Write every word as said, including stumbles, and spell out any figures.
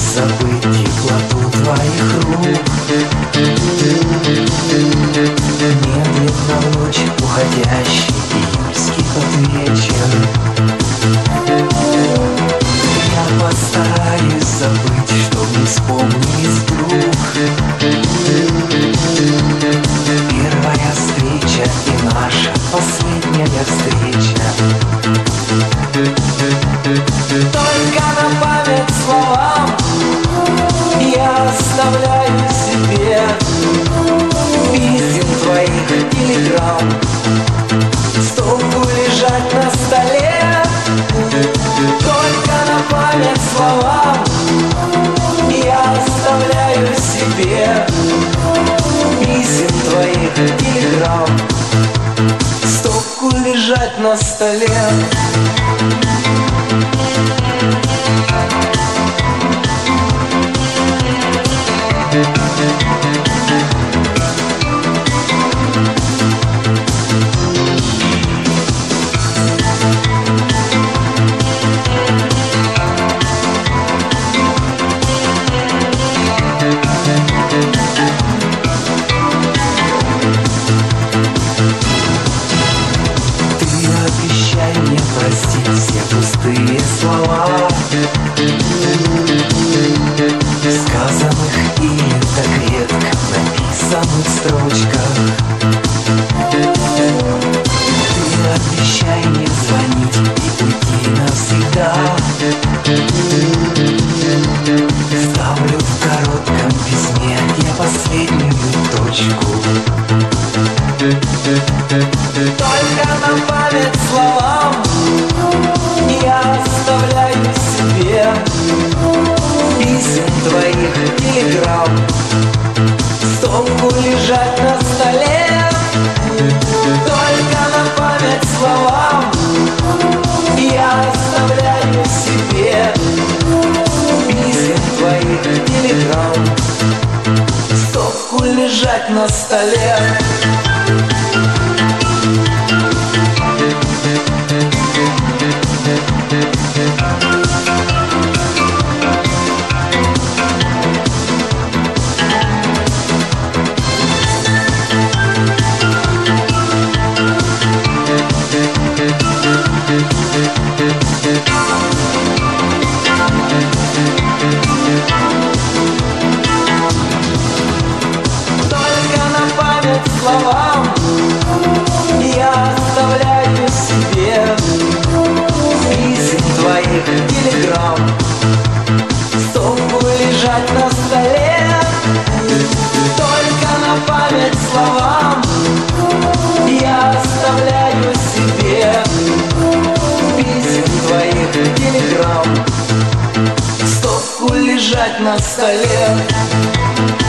забыть теплоту твоих рук. Медленно в ночь уходящий июльский тот вечер. Я постараюсь забыть, чтоб не вспомнить вдруг первая встреча и наша последняя встреча. Только на память словам я оставляю себе писем твоих телеграмм. Стопку лежать на столе. Только на память словам я оставляю себе писем твоих телеграмм. Стопку лежать на столе. Обещай мне простить все пустые слова, сказанных или так редко написанных строчках. Ты обещай не звонить и уйти навсегда. Ставлю в коротком письме я последнюю точку. Только на память словам я оставляю себе писем твоих телеграмм. Стопку лежать на столе. Только на память словам я оставляю себе писем твоих телеграмм. Стопку лежать на столе. Только на память словам я оставляю себе писем твоих телеграмм. Стопку лежать на столе. Только на память словам я оставляю себе писем твоих телеграмм. Стопку лежать на столе.